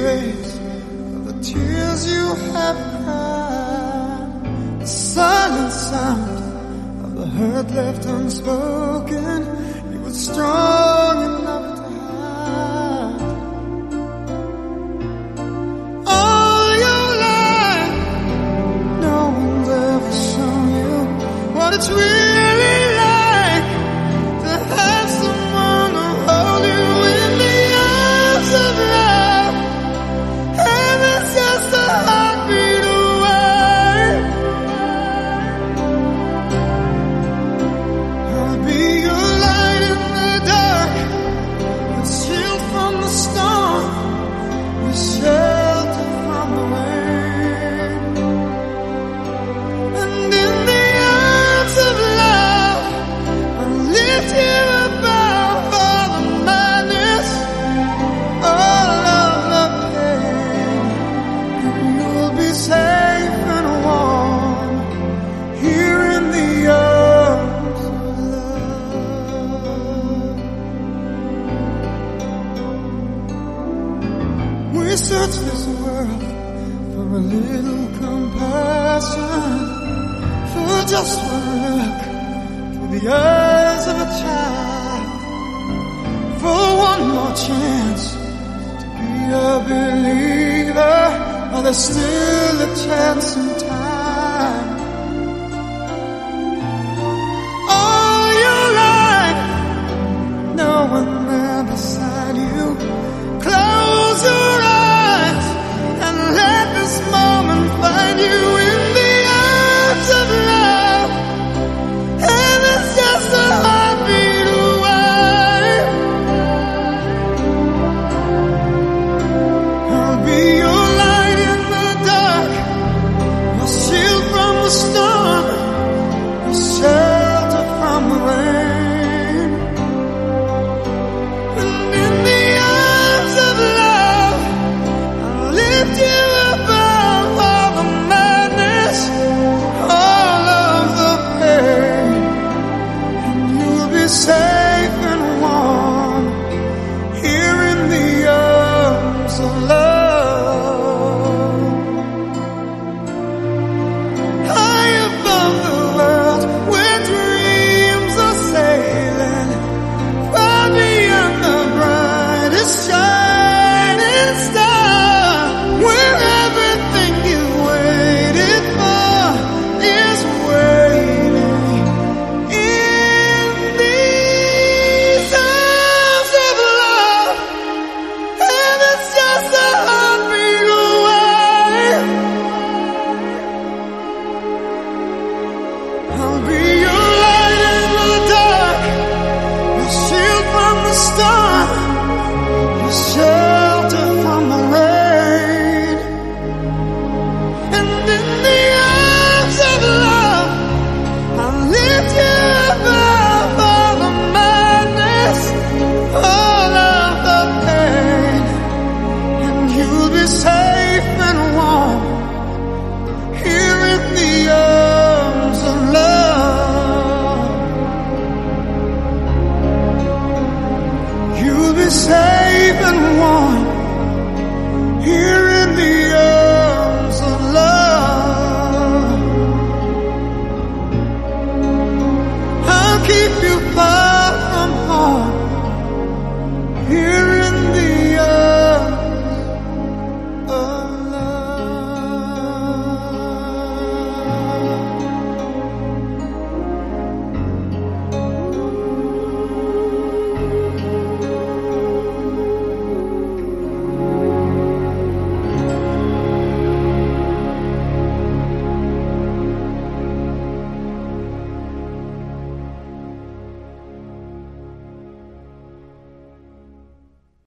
erase all the tears you have cried. The silent sound of the hurt left unspoken, you were strong enough to hide. All your life, no one's ever shown you what it's really like to have someone to hold you in the arms of love. Heaven's just a heartbeat away. I'll be your light in the dark, your shield from the storm, your shelter from the rain. And in the arms of love, I'll lift you above all the madness, all of the pain. And you'll be safe and warm here in the arms of love. We search this world for a little compassion, for just one look through the eyes of a child, for one more chance to be a believer. Oh, there's still a chance in time. All your life, no one there beside you. Close your eyes and let this moment find you in the arms of love. Heaven's just a heartbeat away. I'll be your light in the dark, your shield from the storm, your shelter from the rain. And in the arms of love, I'll lift you above all the madness, all of the pain. And you'll be safe and warm here in the arms of love. High above the world, where dreams are sailing, far beyond the brightest shining star, where everything you waited for is waiting in these arms of love. Heaven's just a heartbeat away. I'll be your light in the dark, your shield from the storm, your shelter from the rain. And in the arms of love, I'll lift you above all the madness, all of the pain. And you'll be safe and warm here in the arms of love. You'll be safe and warm